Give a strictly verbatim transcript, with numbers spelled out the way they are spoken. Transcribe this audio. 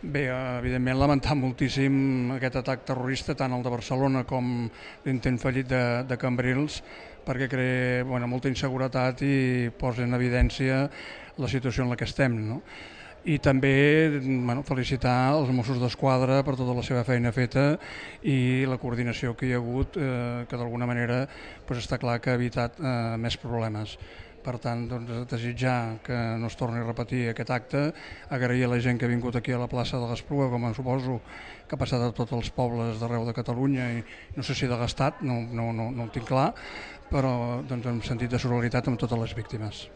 Bé, evidentment lamentar moltíssim aquest atac terrorista, tant el de Barcelona com l'intent fallit de, de Cambrils, perquè crea bueno, molta inseguretat i posa en evidència la situació en la que estem, no? I també bueno, felicitar els Mossos d'Esquadra per tota la seva feina feta i la coordinació que hi ha hagut, eh, que d'alguna manera pues, està clar que ha evitat eh, més problemes. Per tant, doncs, desitjar que no es torni a repetir aquest acte, agrair a la gent que ha vingut aquí a la plaça de l'Espluga, com suposo que ha passat a tots els pobles d'arreu de Catalunya i no sé si de l'Estat, no, no, no, no ho tinc clar, però doncs, en sentit de solidaritat amb totes les víctimes.